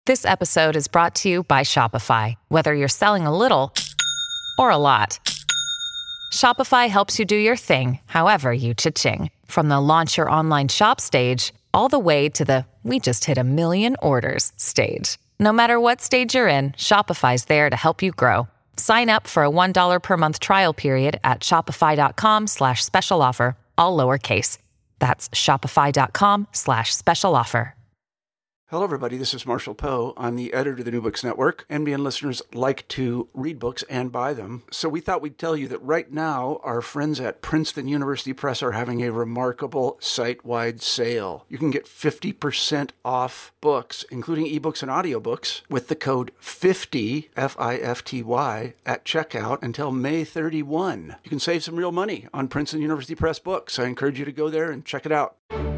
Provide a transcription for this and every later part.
This episode is brought to you by Shopify. Whether you're selling a little or a lot, Shopify helps you do your thing, however you cha-ching. From the launch your online shop stage, all the way to the we just hit 1 million orders stage. No matter what stage you're in, Shopify's there to help you grow. Sign up for a $1 per month trial period at shopify.com/special offer, all lowercase. That's shopify.com/special offer. Hello, everybody. This is Marshall Poe. I'm the editor of the New Books Network. NBN listeners like to read books and buy them. So we thought we'd tell you that right now, our friends at Princeton University Press are having a remarkable site-wide sale. You can get 50% off books, including ebooks and audiobooks, with the code 50, F-I-F-T-Y, at checkout until May 31. You can save some real money on Princeton University Press books. I encourage you to go there and check it out.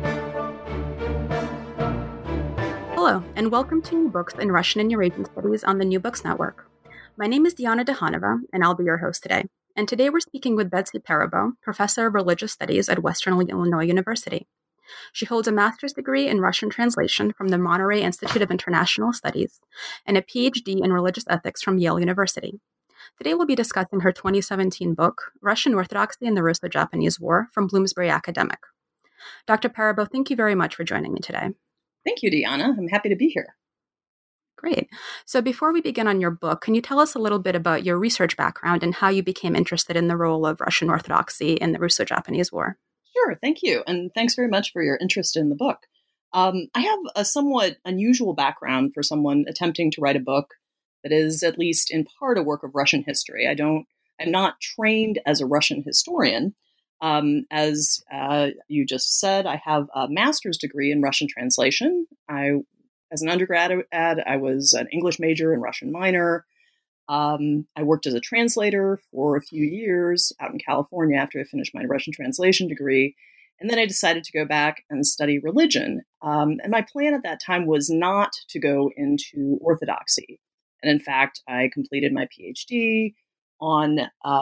Hello, and welcome to New Books in Russian and Eurasian Studies on the New Books Network. My name is Diana Dehanova, and I'll be your host today. And today we're speaking with Betsy Perabo, Professor of Religious Studies at Western Illinois University. She holds a master's degree in Russian translation from the Monterey Institute of International Studies and a PhD in religious ethics from Yale University. Today we'll be discussing her 2017 book, Russian Orthodoxy and the Russo-Japanese War, from Bloomsbury Academic. Dr. Perabo, thank you very much for joining me today. Thank you, Deanna. I'm happy to be here. Great. So before we begin on your book, can you tell us a little bit about your research background and how you became interested in the role of Russian Orthodoxy in the Russo-Japanese War? Sure. Thank you. And thanks very much for your interest in the book. I have a somewhat unusual background for someone attempting to write a book that is at least in part a work of Russian history. I'm not trained as a Russian historian. As you just said, I have a master's degree in Russian translation. As an undergrad, I was an English major and Russian minor. I worked as a translator for a few years out in California after I finished my Russian translation degree. And then I decided to go back and study religion. And my plan at that time was not to go into Orthodoxy. And in fact, I completed my PhD on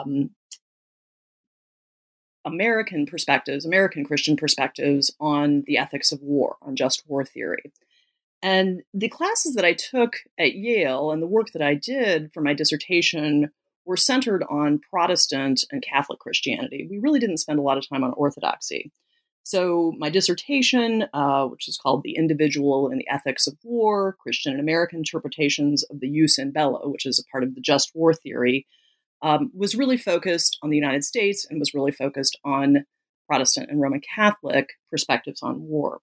American Christian perspectives on the ethics of war, on just war theory. And the classes that I took at Yale and the work that I did for my dissertation were centered on Protestant and Catholic Christianity. We really didn't spend a lot of time on Orthodoxy. So my dissertation, which is called The Individual and the Ethics of War, Christian and American Interpretations of the Jus in Bello, which is a part of the just war theory, was really focused on the United States and was really focused on Protestant and Roman Catholic perspectives on war.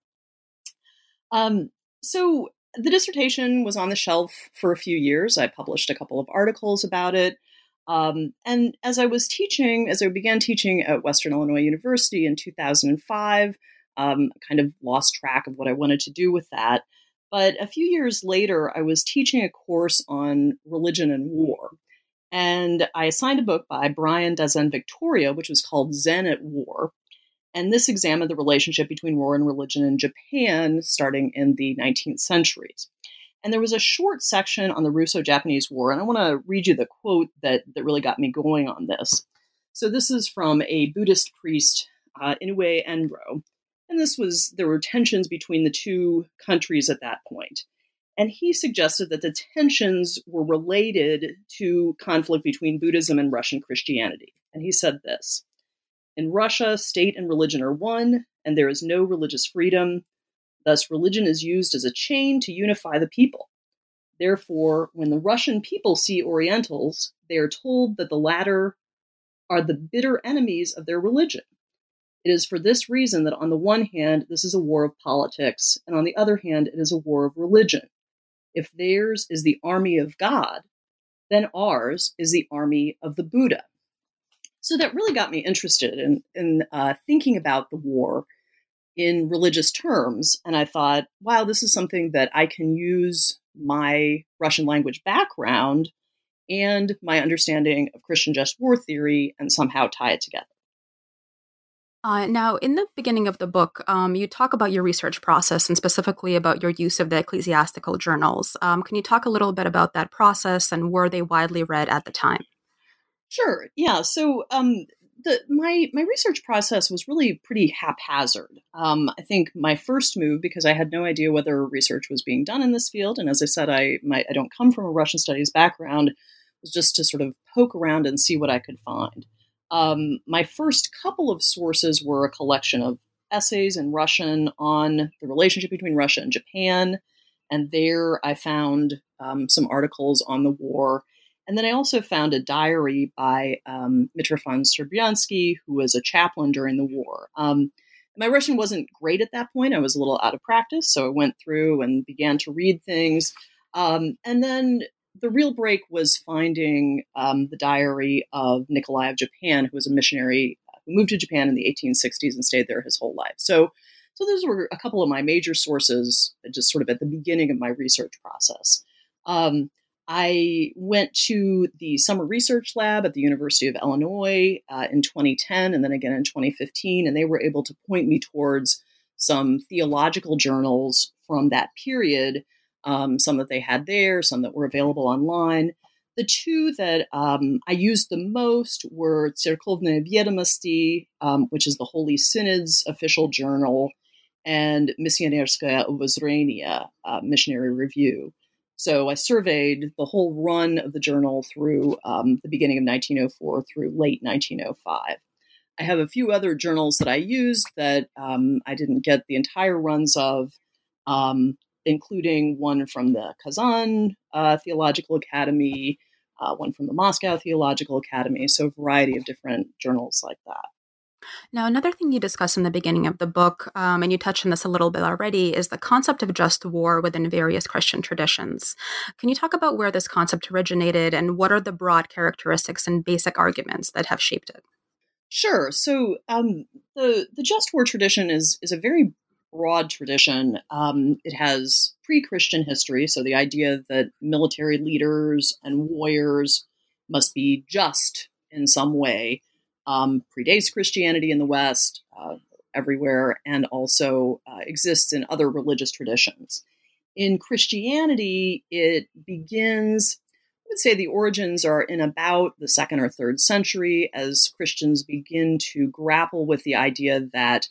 So the dissertation was on the shelf for a few years. I published a couple of articles about it. And as I began teaching at Western Illinois University in 2005, kind of lost track of what I wanted to do with that. But a few years later, I was teaching a course on religion and war. And I assigned a book by Brian Dazen-Victoria, which was called Zen at War. And this examined the relationship between war and religion in Japan starting in the 19th centuries. And there was a short section on the Russo-Japanese War, and I want to read you the quote that really got me going on this. So this is from a Buddhist priest, Inoue Enro. And there were tensions between the two countries at that point. And he suggested that the tensions were related to conflict between Buddhism and Russian Christianity. And he said this: "In Russia, state and religion are one, and there is no religious freedom. Thus, religion is used as a chain to unify the people. Therefore, when the Russian people see Orientals, they are told that the latter are the bitter enemies of their religion. It is for this reason that on the one hand, this is a war of politics, and on the other hand, it is a war of religion. If theirs is the army of God, then ours is the army of the Buddha." So that really got me interested in thinking about the war in religious terms. And I thought, wow, this is something that I can use my Russian language background and my understanding of Christian just war theory and somehow tie it together. Now, in the beginning of the book, you talk about your research process and specifically about your use of the ecclesiastical journals. Can you talk a little bit about that process and were they widely read at the time? Sure. Yeah. So my research process was really pretty haphazard. I think my first move, because I had no idea whether research was being done in this field, and as I said, I don't come from a Russian studies background, was just to sort of poke around and see what I could find. My first couple of sources were a collection of essays in Russian on the relationship between Russia and Japan, and there I found some articles on the war. And then I also found a diary by Mitrofan Serbiansky, who was a chaplain during the war. My Russian wasn't great at that point. I was a little out of practice, so I went through and began to read things. And then the real break was finding the diary of Nikolai of Japan, who was a missionary who moved to Japan in the 1860s and stayed there his whole life. So those were a couple of my major sources, just sort of at the beginning of my research process. I went to the Summer Research Lab at the University of Illinois in 2010 and then again in 2015, and they were able to point me towards some theological journals from that period, some that they had there, some that were available online. The two that I used the most were Tserkovne Viedomosti, which is the Holy Synod's official journal, and Missionerskaya Obozrenia, Missionary Review. So I surveyed the whole run of the journal through the beginning of 1904 through late 1905. I have a few other journals that I used that I didn't get the entire runs of, including one from the Kazan Theological Academy, one from the Moscow Theological Academy, so a variety of different journals like that. Now, another thing you discuss in the beginning of the book, and you touched on this a little bit already, is the concept of just war within various Christian traditions. Can you talk about where this concept originated and what are the broad characteristics and basic arguments that have shaped it? Sure. So the just war tradition is a very broad tradition. It has pre-Christian history, so the idea that military leaders and warriors must be just in some way predates Christianity in the West, everywhere, and also exists in other religious traditions. In Christianity, it begins, I would say the origins are in about the 2nd or 3rd century as Christians begin to grapple with the idea that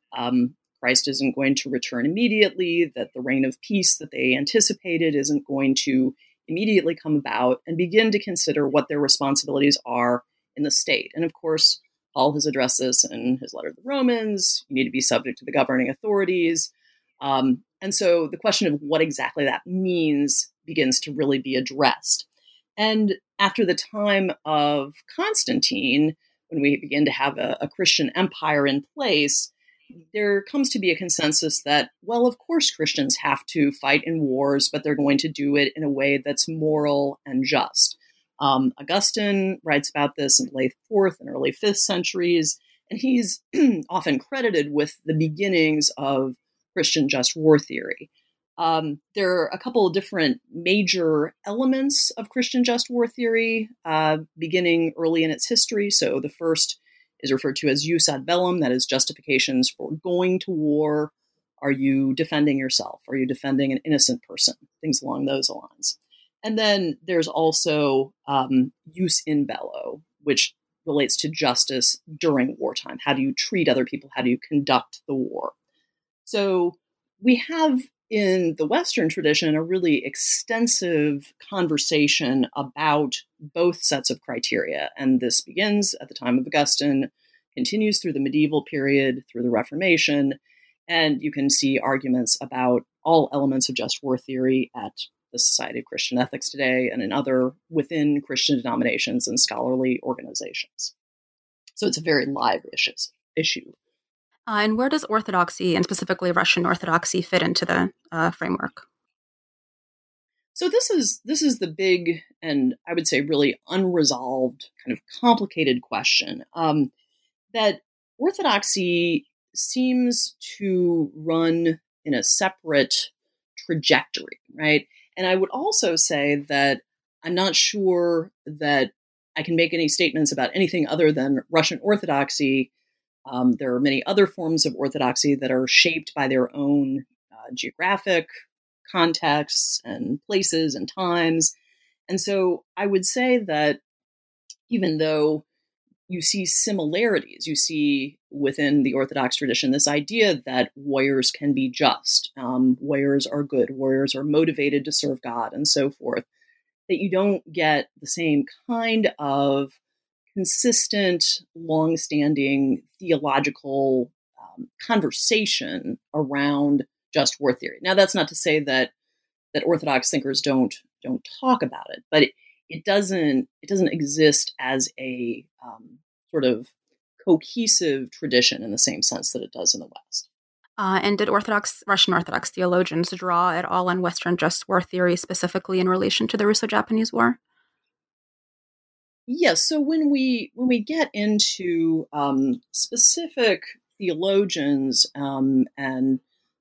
Christ isn't going to return immediately, that the reign of peace that they anticipated isn't going to immediately come about, and begin to consider what their responsibilities are in the state. And of course, Paul has addressed this in his letter to the Romans. You need to be subject to the governing authorities. And so the question of what exactly that means begins to really be addressed. And after the time of Constantine, when we begin to have a Christian empire in place, there comes to be a consensus that, well, of course, Christians have to fight in wars, but they're going to do it in a way that's moral and just. Augustine writes about this in the late 4th and early 5th centuries, and he's often credited with the beginnings of Christian just war theory. There are a couple of different major elements of Christian just war theory, beginning early in its history. So the first is referred to as jus ad bellum, that is justifications for going to war. Are you defending yourself? Are you defending an innocent person? Things along those lines. And then there's also jus in bello, which relates to justice during wartime. How do you treat other people? How do you conduct the war? So we have in the Western tradition a really extensive conversation about both sets of criteria. And this begins at the time of Augustine, continues through the medieval period, through the Reformation. And you can see arguments about all elements of just war theory at the Society of Christian Ethics today and in other within Christian denominations and scholarly organizations. So it's a very live issue. And where does Orthodoxy, and specifically Russian Orthodoxy, fit into the framework? So this is the big and I would say really unresolved, kind of complicated question that Orthodoxy seems to run in a separate trajectory, right? And I would also say that I'm not sure that I can make any statements about anything other than Russian Orthodoxy. There are many other forms of Orthodoxy that are shaped by their own geographic contexts and places and times. And so I would say that even though you see similarities. You see within the Orthodox tradition this idea that warriors can be just, warriors are good, warriors are motivated to serve God, and so forth. That you don't get the same kind of consistent, long-standing theological conversation around just war theory. Now, that's not to say that Orthodox thinkers don't talk about it, but it doesn't exist as a sort of cohesive tradition in the same sense that it does in the West. And did Russian Orthodox theologians draw at all on Western just war theory, specifically in relation to the Russo-Japanese War? Yes. So when we get into specific theologians, and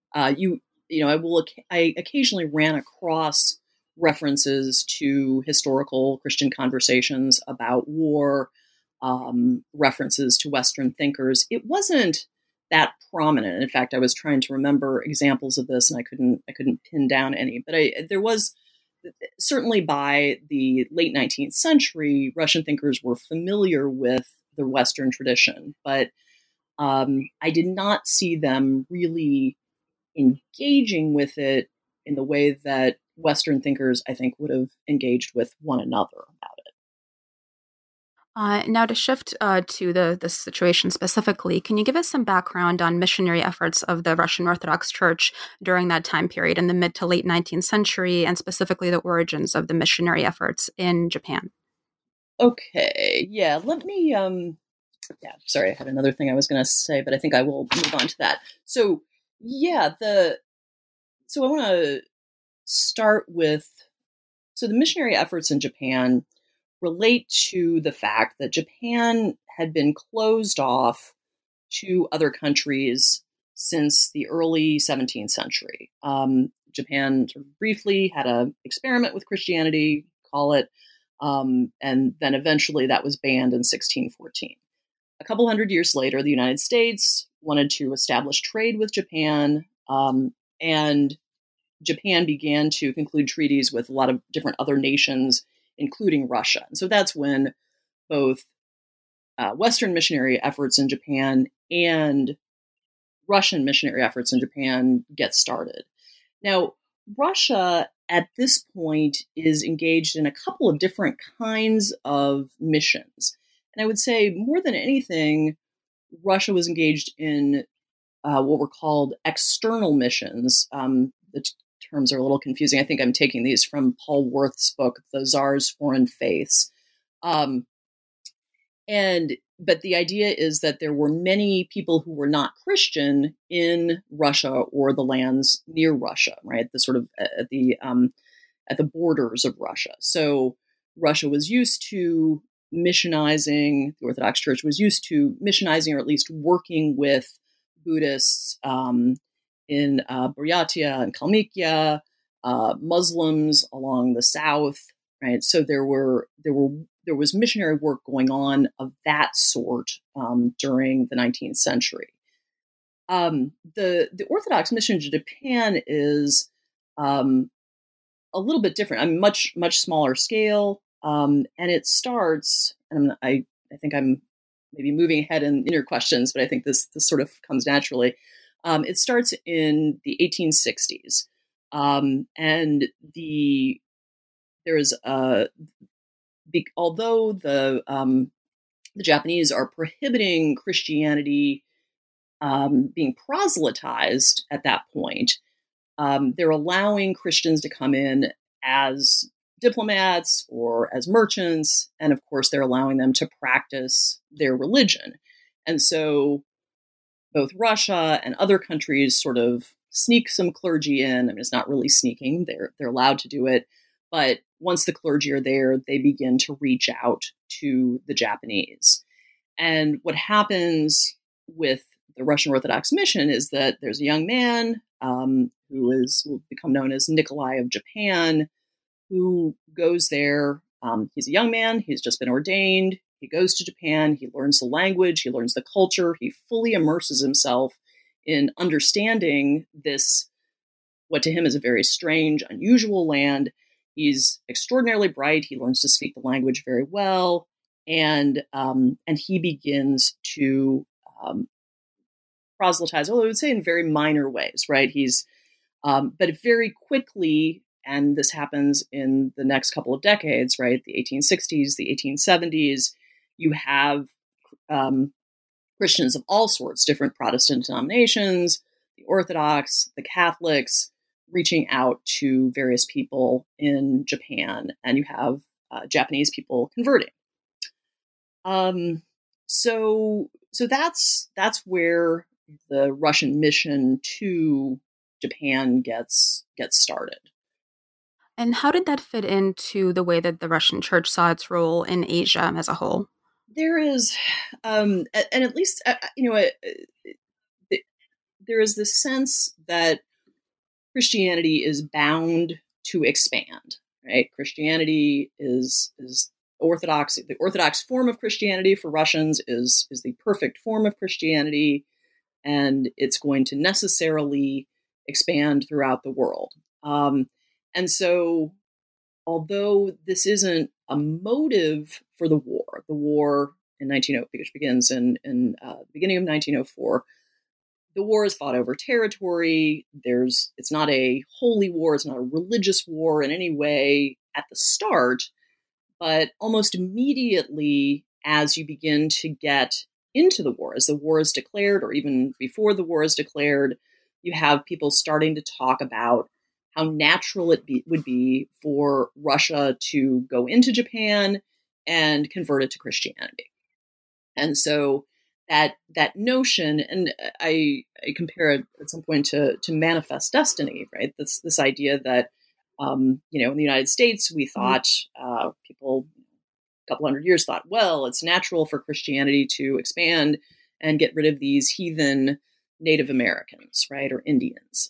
I occasionally ran across references to historical Christian conversations about war, references to Western thinkers. It wasn't that prominent. In fact, I was trying to remember examples of this, and I couldn't pin down any. But there was certainly by the late 19th century, Russian thinkers were familiar with the Western tradition, but I did not see them really engaging with it in the way that Western thinkers, I think, would have engaged with one another about it. Now, to shift to the situation specifically, can you give us some background on missionary efforts of the Russian Orthodox Church during that time period in the mid to late 19th century, and specifically the origins of the missionary efforts in Japan? Okay, yeah, let me, sorry, I had another thing I was going to say, but I think I will move on to that. So, yeah, so I want to start with, so the missionary efforts in Japan relate to the fact that Japan had been closed off to other countries since the early 17th century. Japan sort of briefly had an experiment with Christianity, call it, and then eventually that was banned in 1614. A couple hundred years later, the United States wanted to establish trade with Japan, and Japan began to conclude treaties with a lot of different other nations, including Russia. And so that's when both Western missionary efforts in Japan and Russian missionary efforts in Japan get started. Now, Russia at this point is engaged in a couple of different kinds of missions. And I would say more than anything, Russia was engaged in what were called external missions. The terms are a little confusing. I think I'm taking these from Paul Worth's book, The Tsar's Foreign Faiths. But the idea is that there were many people who were not Christian in Russia or the lands near Russia, right? The sort of at the borders of Russia. So Russia was used to missionizing. The Orthodox Church was used to missionizing, or at least working with Buddhists in Buryatia and Kalmykia, Muslims along the south, right? So there was missionary work going on of that sort during the 19th century. The Orthodox mission to Japan is a little bit different. I mean, much smaller scale, and it starts. And I think I'm maybe moving ahead in your questions, but I think this sort of comes naturally. It starts in the 1860s, and there is although the Japanese are prohibiting Christianity being proselytized at that point, they're allowing Christians to come in as diplomats or as merchants, and of course they're allowing them to practice their religion. And so both Russia and other countries sort of sneak some clergy in. I mean, it's not really sneaking; they're allowed to do it. But once the clergy are there, they begin to reach out to the Japanese. And what happens with the Russian Orthodox mission is that there's a young man who will become known as Nikolai of Japan, who goes there. He's a young man. He's just been ordained. He goes to Japan. He learns the language. He learns the culture. He fully immerses himself in understanding this, what to him is a very strange, unusual land. He's extraordinarily bright. He learns to speak the language very well. and he begins to proselytize, although I would say in very minor ways, right? But very quickly, and this happens in the next couple of decades, right? The 1860s, the 1870s, you have Christians of all sorts, different Protestant denominations, the Orthodox, the Catholics, reaching out to various people in Japan, and you have Japanese people converting. So that's where the Russian mission to Japan gets started. And how did that fit into the way that the Russian church saw its role in Asia as a whole? There is, and at least, there is this sense that Christianity is bound to expand, right? Christianity is Orthodox. The Orthodox form of Christianity for Russians is the perfect form of Christianity, and it's going to necessarily expand throughout the world. And so, although this isn't a motive for the war in 1900, which begins in the beginning of 1904, the war is fought over territory. It's not a holy war. It's not a religious war in any way at the start, but almost immediately as you begin to get into the war, as the war is declared, or even before the war is declared, you have people starting to talk about how natural would be for Russia to go into Japan and convert it to Christianity. And so that notion, and I compare it at some point to Manifest Destiny, right? This idea that in the United States we thought people a couple hundred years thought, well, it's natural for Christianity to expand and get rid of these heathen Native Americans, right, or Indians.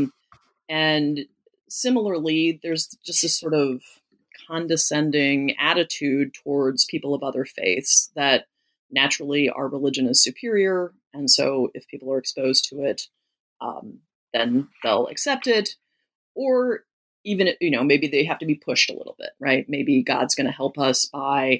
And similarly, there's just this sort of condescending attitude towards people of other faiths that naturally our religion is superior. And so if people are exposed to it, then they'll accept it. Or even, maybe they have to be pushed a little bit, right? Maybe God's going to help us by,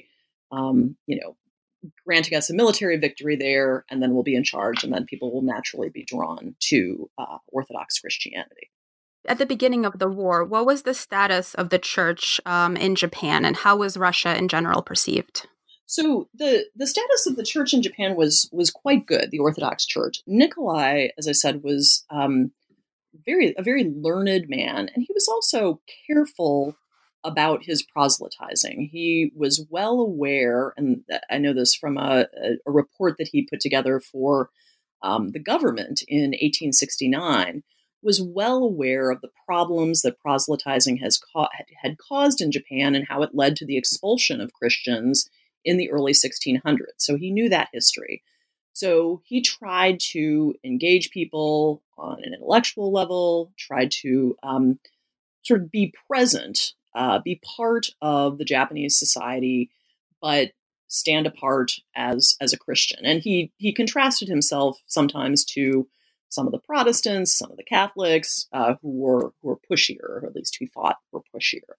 granting us a military victory there, and then we'll be in charge, and then people will naturally be drawn to Orthodox Christianity. At the beginning of the war, what was the status of the church in Japan, and how was Russia in general perceived? So the status of the church in Japan was quite good, the Orthodox Church. Nikolai, as I said, was a very learned man, and he was also careful about his proselytizing. He was well aware, and I know this from a report that he put together for the government in 1869, was well aware of the problems that proselytizing had caused in Japan and how it led to the expulsion of Christians in the early 1600s. So he knew that history. So he tried to engage people on an intellectual level, tried to sort of be present, be part of the Japanese society, but stand apart as a Christian. And he contrasted himself sometimes to some of the Protestants, some of the Catholics who were pushier, or at least he thought were pushier.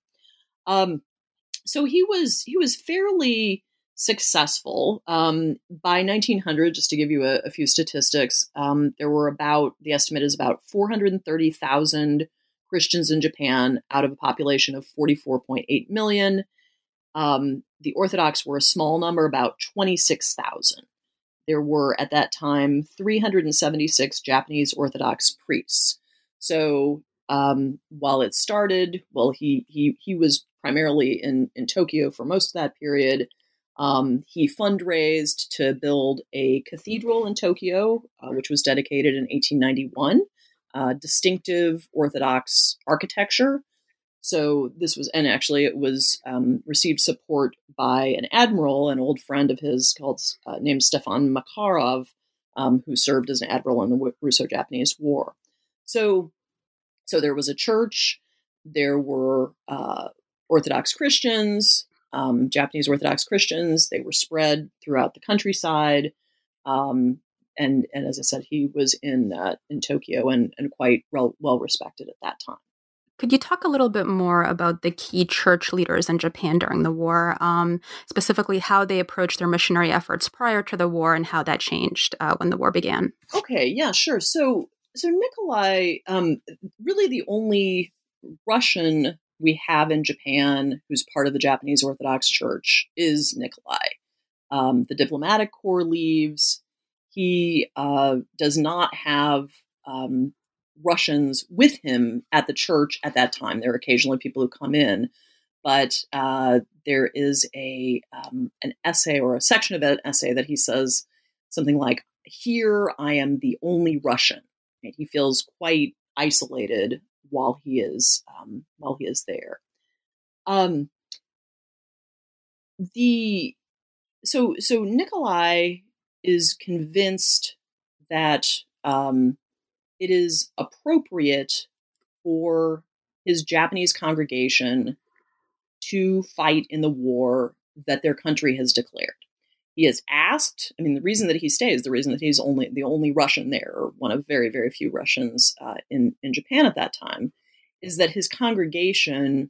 So he was fairly successful. By 1900, just to give you a few statistics, there were the estimate is about 430,000 Christians in Japan out of a population of 44.8 million. The Orthodox were a small number, about 26,000. There were, at that time, 376 Japanese Orthodox priests. So while it started, he was primarily in Tokyo for most of that period. He fundraised to build a cathedral in Tokyo, which was dedicated in 1891, distinctive Orthodox architecture. So this was, and actually it was received support by an admiral, an old friend of his named Stefan Makarov, who served as an admiral in the Russo-Japanese War. So there was a church, there were Orthodox Christians, Japanese Orthodox Christians. They were spread throughout the countryside. And as I said, he was in Tokyo and quite well respected at that time. Could you talk a little bit more about the key church leaders in Japan during the war, specifically how they approached their missionary efforts prior to the war and how that changed when the war began? Okay, yeah, sure. So Nikolai, really the only Russian we have in Japan who's part of the Japanese Orthodox Church is Nikolai. The diplomatic corps leaves. He does not have Russians with him at the church at that time. There are occasionally people who come in, but there is an essay or a section of an essay that he says something like, "Here I am the only Russian." And he feels quite isolated while he is there. So Nikolai is convinced that it is appropriate for his Japanese congregation to fight in the war that their country has declared. He has asked, the reason that he stays, the reason that he's the only Russian there, or one of very, very few Russians in Japan at that time, is that his congregation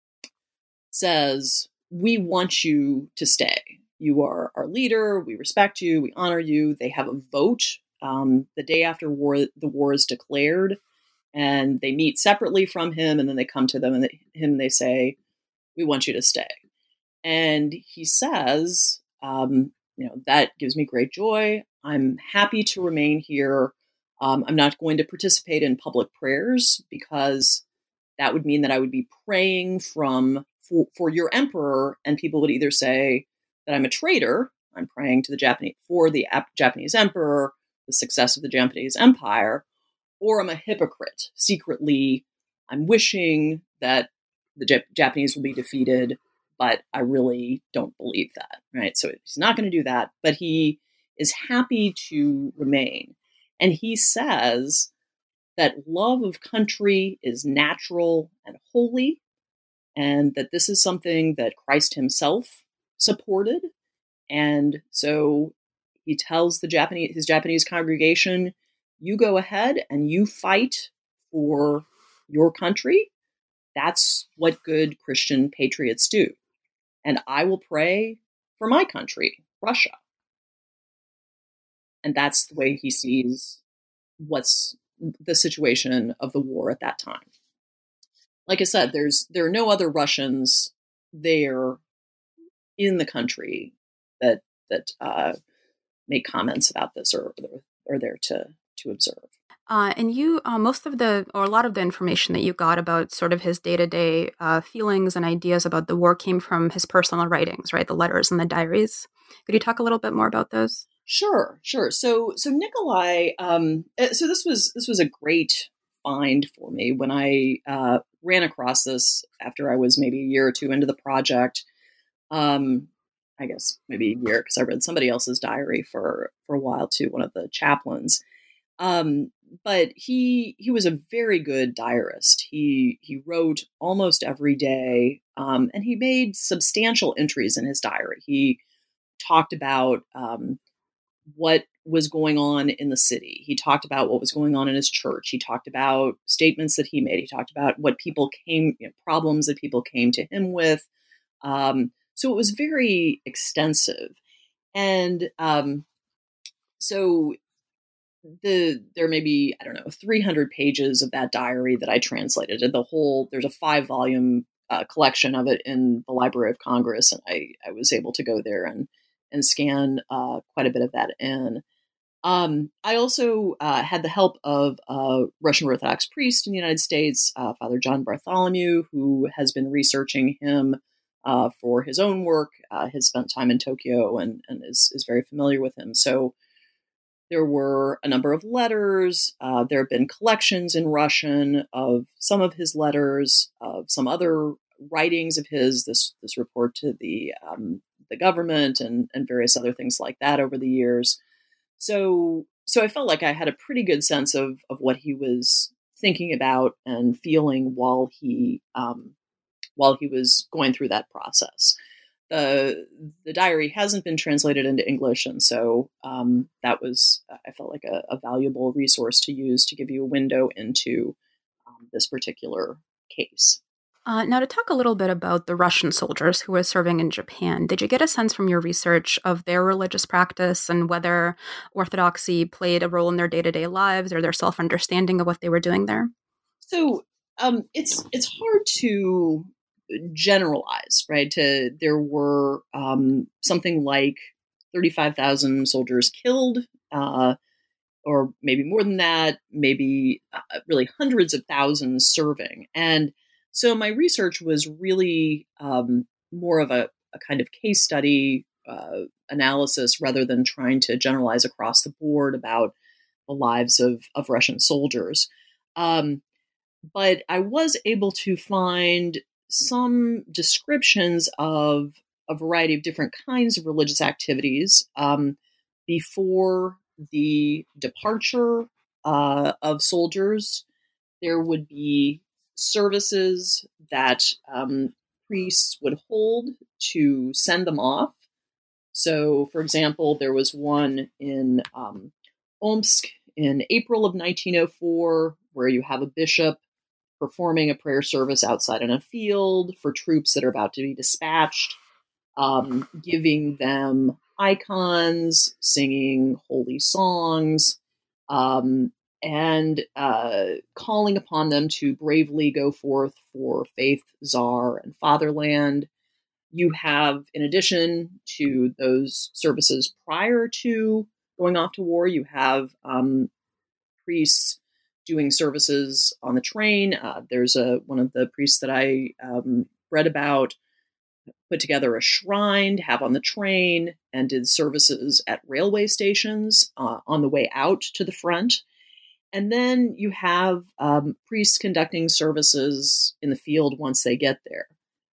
says, "We want you to stay. You are our leader. We respect you. We honor you." They have a vote the day after the war is declared, and they meet separately from him, and then they come to them and they say, "We want you to stay." And he says, "That gives me great joy. I'm happy to remain here. I'm not going to participate in public prayers because that would mean that I would be praying for your emperor, and people would either say that I'm a traitor. I'm praying to the Japanese emperor, the success of the Japanese empire, or I'm a hypocrite. Secretly, I'm wishing that the Japanese will be defeated, but I really don't believe that." Right? So he's not going to do that, but he is happy to remain. And he says that love of country is natural and holy, and that this is something that Christ himself supported. And so he tells his Japanese congregation, "You go ahead and you fight for your country. That's what good Christian patriots do. And I will pray for my country, Russia." And that's the way he sees what's the situation of the war at that time. Like I said, there are no other Russians there in the country that make comments about this or are there to observe. And you, a lot of the information that you got about sort of his day-to-day feelings and ideas about the war came from his personal writings, right? The letters and the diaries. Could you talk a little bit more about those? Sure. So Nikolai. So this was a great find for me when I ran across this after I was maybe a year or two into the project. I guess maybe a year because I read somebody else's diary for a while too, one of the chaplains. But he was a very good diarist. He wrote almost every day, and he made substantial entries in his diary. He talked about what was going on in the city. He talked about what was going on in his church. He talked about statements that he made. He talked about what problems that people came to him with. So it was very extensive. And so there may be, 300 pages of that diary that I translated. And there's a 5-volume collection of it in the Library of Congress. And I was able to go there and scan quite a bit of that in. I also had the help of a Russian Orthodox priest in the United States, Father John Bartholomew, who has been researching him for his own work, has spent time in Tokyo and is very familiar with him. So there were a number of letters. There have been collections in Russian of some of his letters, of some other writings of his, this report to the government and various other things like that over the years. So I felt like I had a pretty good sense of what he was thinking about and feeling while he was going through that process. The diary hasn't been translated into English, and so that was, I felt like a valuable resource to use to give you a window into this particular case. Now, to talk a little bit about the Russian soldiers who were serving in Japan, did you get a sense from your research of their religious practice and whether Orthodoxy played a role in their day-to-day lives or their self-understanding of what they were doing there? So it's hard to generalize, right? There were something like 35,000 soldiers killed, or maybe more than that, maybe really hundreds of thousands serving. And so my research was really more of a kind of case study analysis rather than trying to generalize across the board about the lives of Russian soldiers. But I was able to find some descriptions of a variety of different kinds of religious activities before the departure of soldiers. There would be services that priests would hold to send them off. So, for example, there was one in Omsk in April of 1904 where you have a bishop performing a prayer service outside in a field for troops that are about to be dispatched, giving them icons, singing holy songs, and calling upon them to bravely go forth for faith, czar, and fatherland. You have, in addition to those services prior to going off to war, you have priests doing services on the train. There's one of the priests that I read about put together a shrine to have on the train and did services at railway stations on the way out to the front. And then you have priests conducting services in the field once they get there.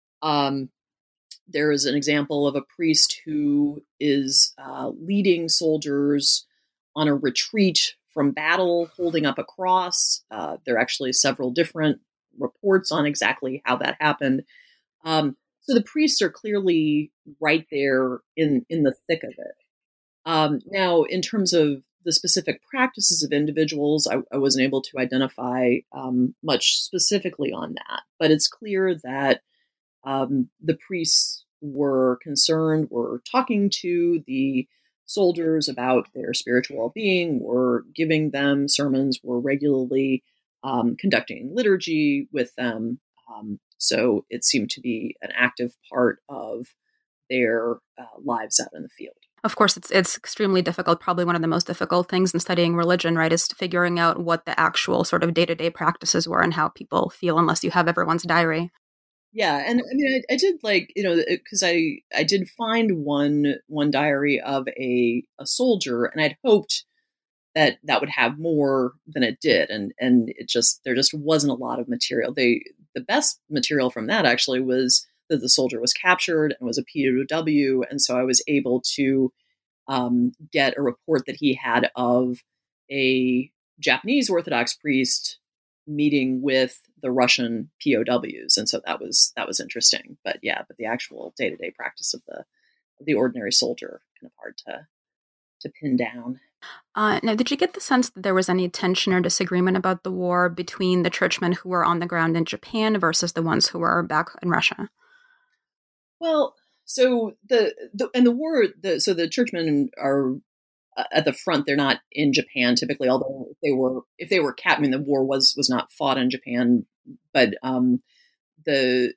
There is an example of a priest who is leading soldiers on a retreat from battle, holding up a cross. There are actually several different reports on exactly how that happened. So the priests are clearly right there in the thick of it. Now, in terms of the specific practices of individuals, I wasn't able to identify much specifically on that. But it's clear that the priests were concerned, were talking to the soldiers about their spiritual well-being, were giving them sermons, were regularly conducting liturgy with them. So it seemed to be an active part of their lives out in the field. Of course, it's extremely difficult. Probably one of the most difficult things in studying religion, right, is figuring out what the actual sort of day-to-day practices were and how people feel unless you have everyone's diary. Yeah, and I mean, I did because I did find one diary of a soldier, and I'd hoped that would have more than it did, and there just wasn't a lot of material. The best material from that actually was that the soldier was captured and was a POW, and so I was able to get a report that he had of a Japanese Orthodox priest meeting with the Russian POWs, and so that was interesting. But the actual day-to-day practice of the ordinary soldier kind of hard to pin down. Now, did you get the sense that there was any tension or disagreement about the war between the churchmen who were on the ground in Japan versus the ones who were back in Russia? Well, so the war, so the churchmen are at the front. They're not in Japan typically, although if they were I mean, the war was not fought in Japan, but I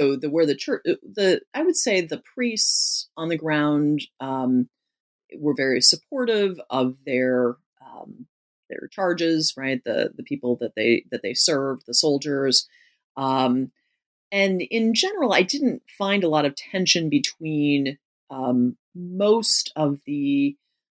would say the priests on the ground were very supportive of their charges, right? The people that they served, the soldiers. And in general, I didn't find a lot of tension between most of the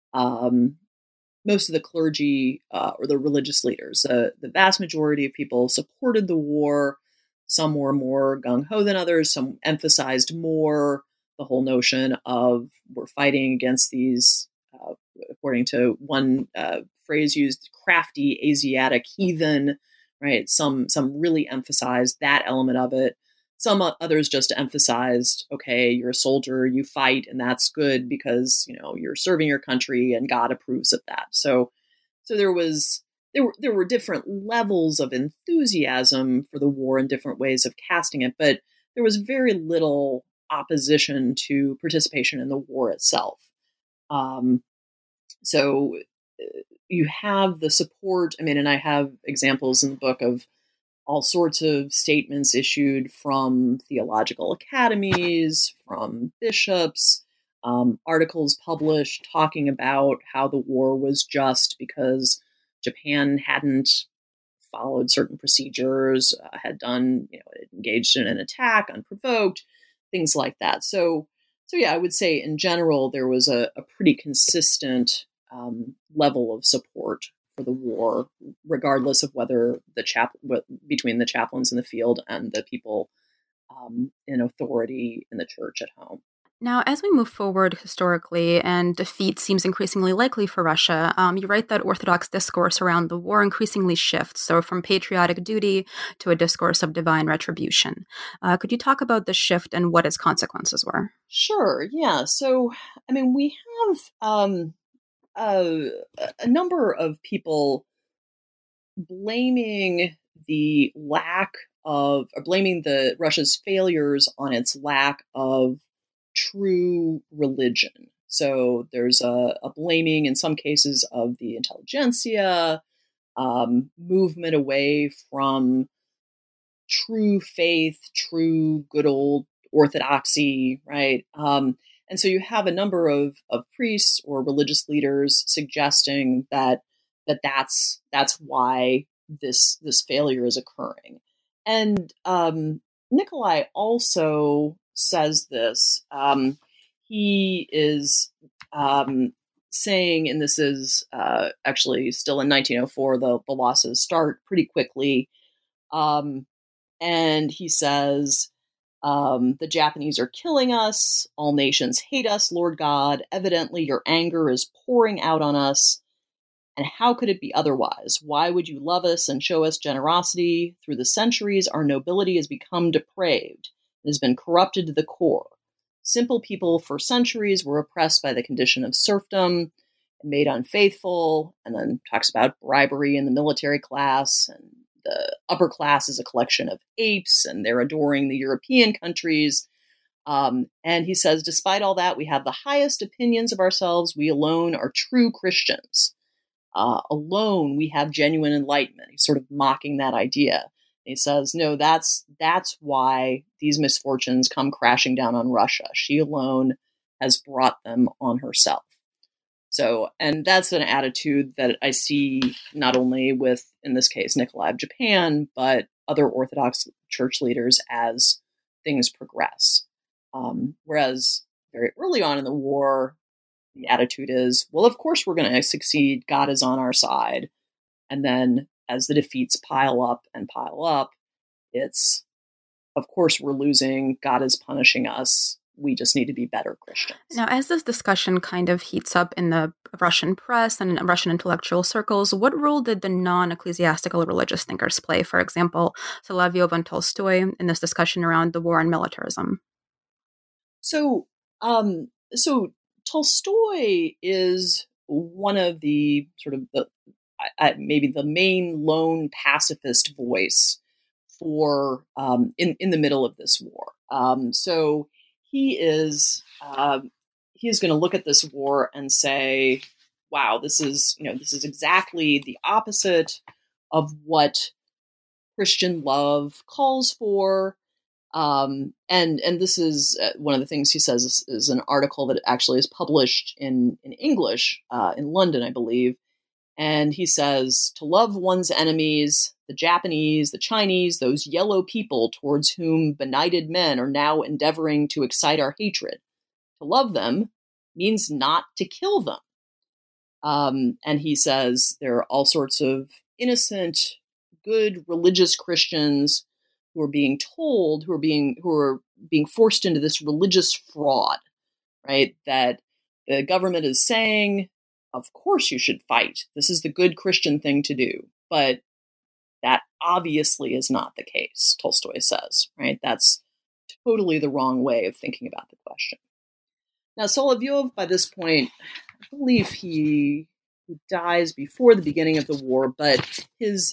clergy or the religious leaders. The vast majority of people supported the war. Some were more gung-ho than others. Some emphasized more the whole notion of we're fighting against these, according to one phrase used, crafty Asiatic heathen, right? Some really emphasized that element of it. Some others just emphasized, okay, you're a soldier, you fight, and that's good because, you're serving your country and God approves of that. So there was there were different levels of enthusiasm for the war and different ways of casting it, but there was very little opposition to participation in the war itself. So you have the support. I mean, and I have examples in the book of all sorts of statements issued from theological academies, from bishops, articles published talking about how the war was just because Japan hadn't followed certain procedures, had engaged in an attack unprovoked, things like that. So yeah, I would say in general, there was a pretty consistent level of support for the war, regardless of whether between the chaplains in the field and the people in authority in the church at home. Now, as we move forward historically and defeat seems increasingly likely for Russia, you write that Orthodox discourse around the war increasingly shifts, so from patriotic duty to a discourse of divine retribution. Could you talk about the shift and what its consequences were? Sure, yeah. So, I mean, we have a number of people blaming Russia's failures on its lack of true religion. So there's a blaming in some cases of the intelligentsia, movement away from true faith, true good old orthodoxy, right? And so you have a number of priests or religious leaders suggesting that's why this failure is occurring. And Nikolai also says this. He is saying, and this is actually still in 1904, the losses start pretty quickly. And he says, the Japanese are killing us. All nations hate us, Lord God. Evidently, your anger is pouring out on us. And how could it be otherwise? Why would you love us and show us generosity? Through the centuries, our nobility has become depraved and has been corrupted to the core. Simple people for centuries were oppressed by the condition of serfdom and made unfaithful, and then talks about bribery in the military class, and the upper class is a collection of apes, and they're adoring the European countries. And he says, despite all that, we have the highest opinions of ourselves. We alone are true Christians. Alone, we have genuine enlightenment. He's sort of mocking that idea. He says, no, that's why these misfortunes come crashing down on Russia. She alone has brought them on herself. So, and that's an attitude that I see not only with, in this case, Nikolai of Japan, but other Orthodox church leaders as things progress. Whereas very early on in the war, the attitude is, well, of course we're going to succeed. God is on our side. And then as the defeats pile up, it's, of course we're losing. God is punishing us. We just need to be better Christians. Now, as this discussion kind of heats up in the Russian press and in Russian intellectual circles, what role did the non-ecclesiastical religious thinkers play? For example, Solovyov and Tolstoy in this discussion around the war and militarism. So Tolstoy is one of the sort of maybe the main lone pacifist voice for in the middle of this war. So he is going to look at this war and say, "Wow, this is exactly the opposite of what Christian love calls for." And this is one of the things he says is an article that actually is published in English in London, I believe. And he says, to love one's enemies, the Japanese, the Chinese, those yellow people towards whom benighted men are now endeavoring to excite our hatred. To love them means not to kill them. And he says there are all sorts of innocent, good religious Christians who are being forced into this religious fraud, right? That the government is saying, of course you should fight. This is the good Christian thing to do. But that obviously is not the case, Tolstoy says, right? That's totally the wrong way of thinking about the question. Now, Solovyov, by this point, I believe he who dies before the beginning of the war, but his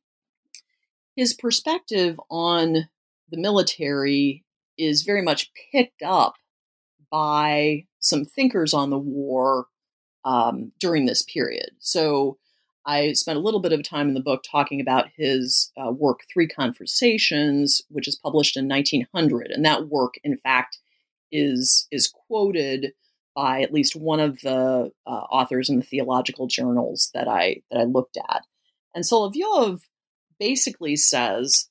perspective on the military is very much picked up by some thinkers on the war during this period. So I spent a little bit of time in the book talking about his work, Three Conversations, which is published in 1900. And that work, in fact, is quoted by at least one of the authors in the theological journals that I looked at. And Solovyov basically says,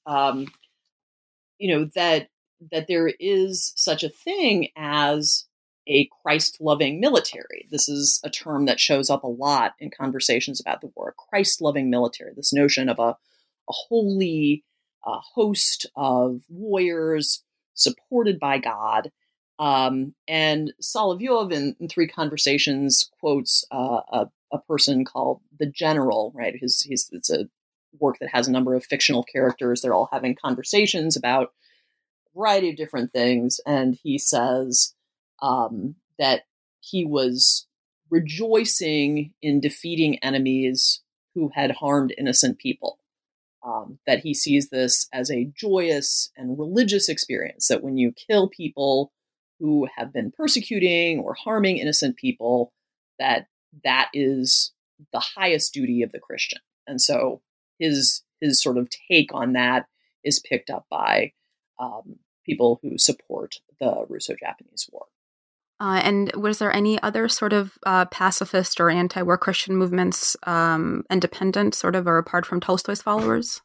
that there is such a thing as a Christ-loving military. This is a term that shows up a lot in conversations about the war, a Christ-loving military, this notion of a holy host of warriors supported by God. And Solovyov in Three Conversations quotes a person called the General, right? It's a work that has a number of fictional characters. They're all having conversations about a variety of different things. And he says that he was rejoicing in defeating enemies who had harmed innocent people. That he sees this as a joyous and religious experience, that when you kill people who have been persecuting or harming innocent people, that is the highest duty of the Christian. And so his sort of take on that is picked up by people who support the Russo-Japanese War. And was there any other sort of pacifist or anti-war Christian movements, independent sort of, or apart from Tolstoy's followers?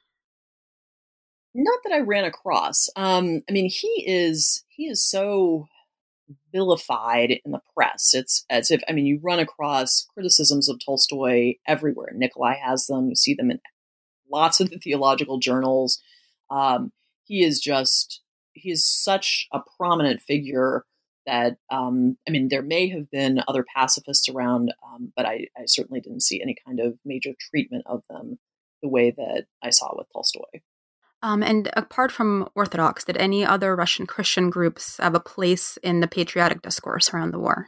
Not that I ran across. He is so vilified in the press. It's as if, you run across criticisms of Tolstoy everywhere. Nikolai has them. You see them in lots of the theological journals. He is such a prominent figure that, there may have been other pacifists around, but I certainly didn't see any kind of major treatment of them the way that I saw with Tolstoy. And apart from Orthodox, did any other Russian Christian groups have a place in the patriotic discourse around the war?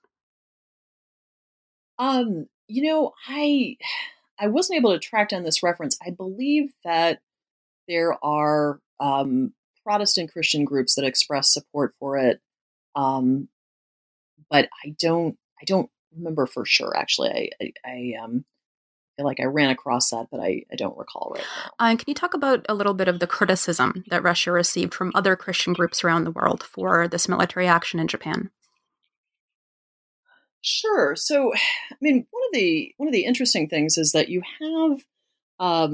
I wasn't able to track down this reference. I believe that there are Protestant Christian groups that express support for it, but I don't remember for sure. Actually, I feel like I ran across that, but I don't recall right now. Can you talk about a little bit of the criticism that Russia received from other Christian groups around the world for this military action in Japan? Sure. So, one of the interesting things is that you have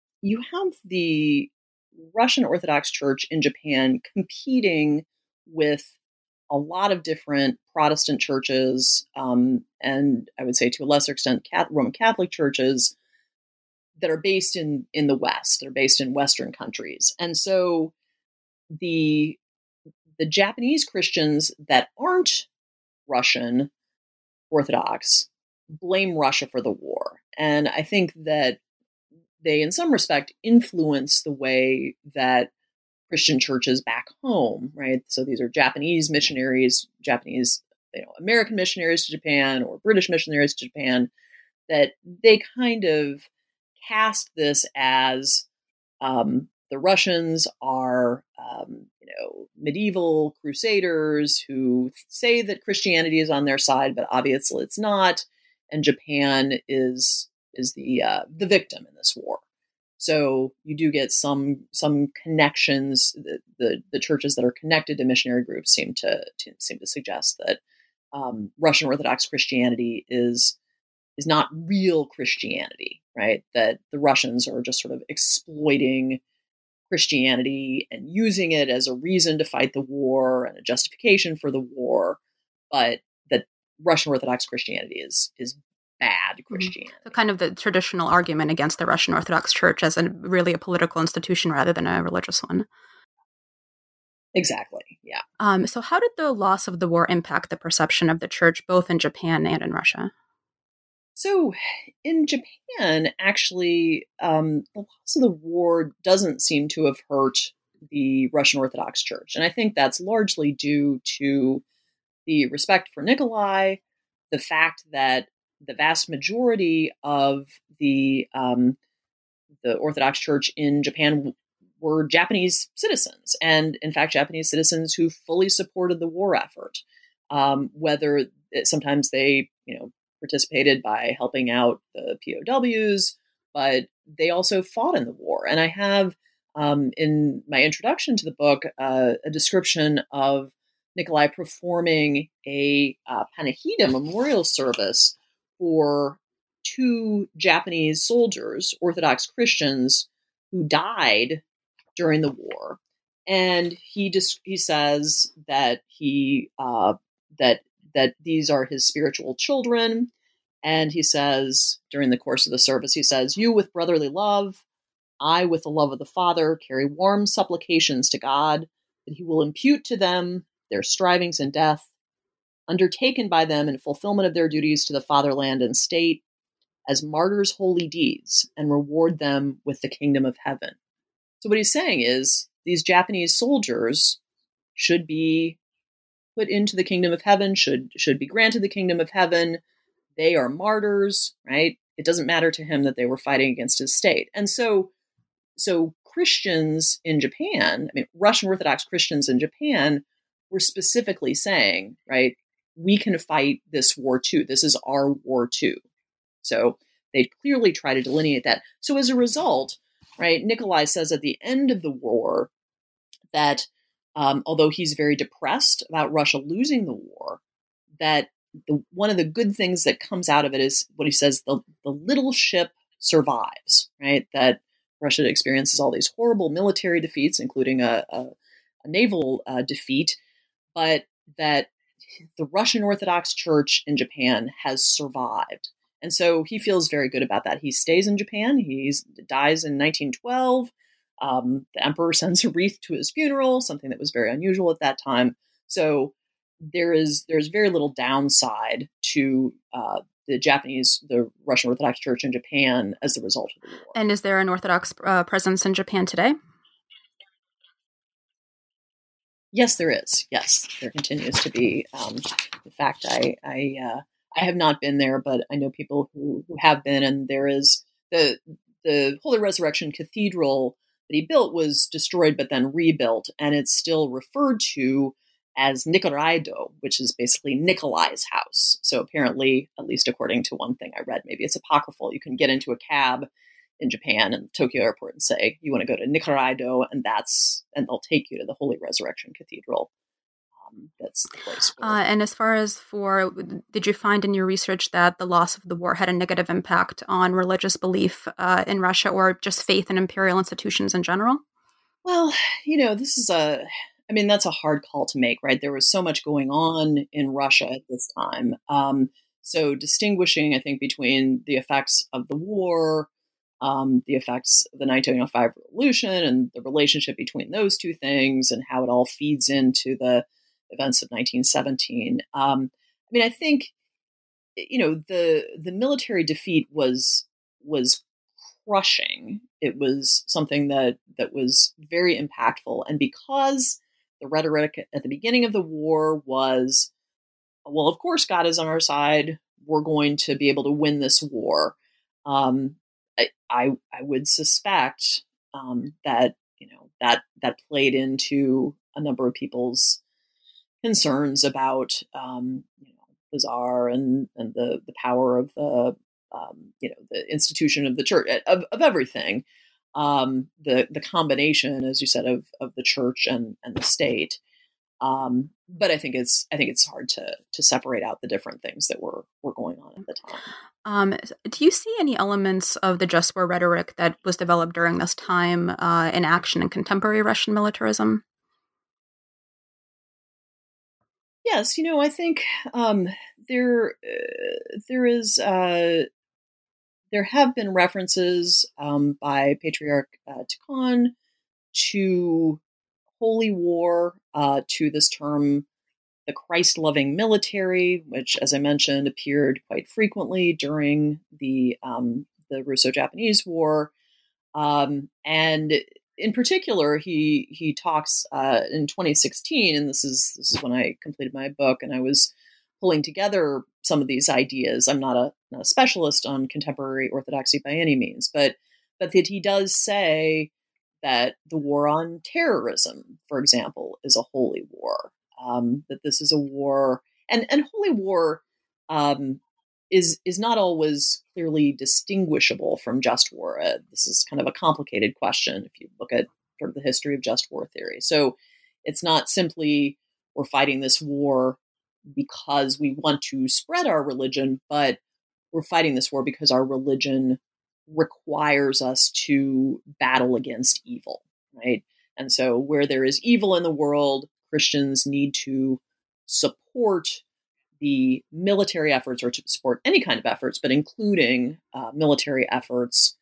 the Russian Orthodox Church in Japan competing with a lot of different Protestant churches, and I would say to a lesser extent Roman Catholic churches that are based in the West. They're based in Western countries. And so the Japanese Christians that aren't Russian Orthodox blame Russia for the war. And I think that they, in some respect, influence the way that Christian churches back home, right? So these are Japanese missionaries, American missionaries to Japan or British missionaries to Japan, that they kind of cast this as the Russians are, medieval crusaders who say that Christianity is on their side, but obviously it's not, and Japan is the victim in this war. So you do get some connections. The churches that are connected to missionary groups seem to suggest that Russian Orthodox Christianity is not real Christianity, right? That the Russians are just sort of exploiting Christianity and using it as a reason to fight the war and a justification for the war, but that Russian Orthodox Christianity is bad Christianity. So kind of the traditional argument against the Russian Orthodox Church as really a political institution rather than a religious one. Exactly, yeah. So how did the loss of the war impact the perception of the church both in Japan and in Russia? So in Japan, actually, the loss of the war doesn't seem to have hurt the Russian Orthodox Church. And I think that's largely due to the respect for Nikolai, the fact that the vast majority of the Orthodox Church in Japan were Japanese citizens, and in fact, Japanese citizens who fully supported the war effort. Whether sometimes they, participated by helping out the POWs, but they also fought in the war. And I have in my introduction to the book a description of Nikolai performing a panihida memorial service for two Japanese soldiers, Orthodox Christians, who died during the war. And he says that that these are his spiritual children. And he says, during the course of the service, he says, "You with brotherly love, I with the love of the Father, carry warm supplications to God that he will impute to them their strivings in death, undertaken by them in fulfillment of their duties to the fatherland and state, as martyrs' holy deeds, and reward them with the kingdom of heaven." So what he's saying is these Japanese soldiers should be put into the kingdom of heaven, should be granted the kingdom of heaven. They are martyrs, right? It doesn't matter to him that they were fighting against his state. And so Christians in Japan, Russian Orthodox Christians in Japan were specifically saying, right, we can fight this war too. This is our war too. So they clearly try to delineate that. So as a result, right, Nikolai says at the end of the war that although he's very depressed about Russia losing the war, that one of the good things that comes out of it is what he says, the little ship survives, right? That Russia experiences all these horrible military defeats, including a naval defeat, but that the Russian Orthodox Church in Japan has survived. And so he feels very good about that. He stays in Japan. He dies in 1912. The emperor sends a wreath to his funeral, something that was very unusual at that time. So there's very little downside to the Russian Orthodox Church in Japan as the result of the war. And is there an Orthodox presence in Japan today? Yes, there is. Yes, there continues to be. In fact, I have not been there, but I know people who have been, and there is the Holy Resurrection Cathedral that he built was destroyed but then rebuilt, and it's still referred to as Nikoraido, which is basically Nikolai's house. So apparently, at least according to one thing I read, maybe it's apocryphal, you can get into a cab in Japan and Tokyo airport and say, you want to go to Nikoraido, and they'll take you to the Holy Resurrection Cathedral. That's the place. And as far as did you find in your research that the loss of the war had a negative impact on religious belief in Russia, or just faith in imperial institutions in general? Well, this is that's a hard call to make, right? There was so much going on in Russia at this time. So distinguishing, I think, between the effects of the war, the effects of the 1905 revolution, and the relationship between those two things, and how it all feeds into the events of 1917. I think, the military defeat was crushing. It was something that was very impactful. And because the rhetoric at the beginning of the war was, well, of course, God is on our side. We're going to be able to win this war. I would suspect that that played into a number of people's concerns about the Tsar and the power of the institution of the church, of everything, the combination, as you said, of the church and the state. But I think it's hard to separate out the different things that were going on at the time. Do you see any elements of the just war rhetoric that was developed during this time in action in contemporary Russian militarism? Yes, I think there have been references by Patriarch Tikhon to holy war, to this term, the Christ-loving military, which, as I mentioned, appeared quite frequently during the Russo-Japanese War, and in particular, he talks in 2016, and this is when I completed my book, and I was pulling together some of these ideas. I'm not a specialist on contemporary orthodoxy by any means, but that he does say that the war on terrorism, for example, is a holy war. That this is a war, and holy war is not always clearly distinguishable from just war. This is kind of a complicated question if you look at sort of the history of just war theory. So it's not simply we're fighting this war because we want to spread our religion, but we're fighting this war because our religion requires us to battle against evil, right? And so where there is evil in the world, Christians need to support the military efforts, or to support any kind of efforts, but including military efforts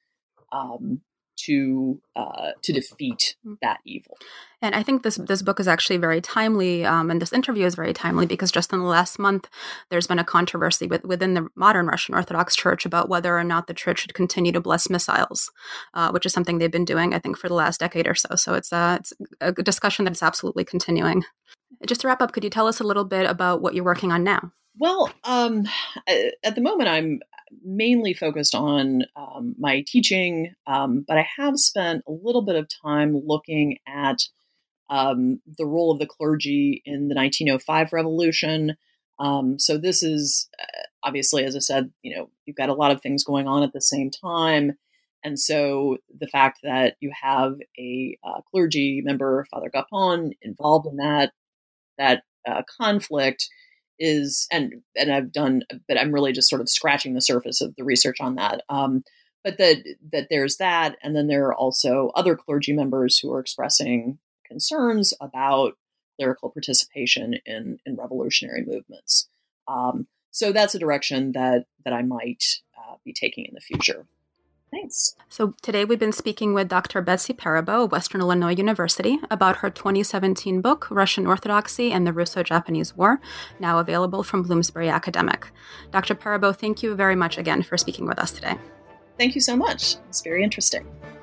to defeat that evil. And I think this book is actually very timely, and this interview is very timely because just in the last month, there's been a controversy within the modern Russian Orthodox Church about whether or not the Church should continue to bless missiles, which is something they've been doing, I think, for the last decade or so. So it's a discussion that's absolutely continuing. Just to wrap up, could you tell us a little bit about what you're working on now? Well, at the moment, I'm mainly focused on my teaching, but I have spent a little bit of time looking at the role of the clergy in the 1905 revolution. So this is obviously, as I said, you've got a lot of things going on at the same time. And so the fact that you have a clergy member, Father Gapon, involved in that conflict is, and I've done, but I'm really just sort of scratching the surface of the research on that. But that there's that, and then there are also other clergy members who are expressing concerns about clerical participation in revolutionary movements. So that's a direction that I might be taking in the future. Thanks. So today we've been speaking with Dr. Betsy Perabo of Western Illinois University about her 2017 book, Russian Orthodoxy and the Russo-Japanese War, now available from Bloomsbury Academic. Dr. Perabo, thank you very much again for speaking with us today. Thank you so much. It's very interesting.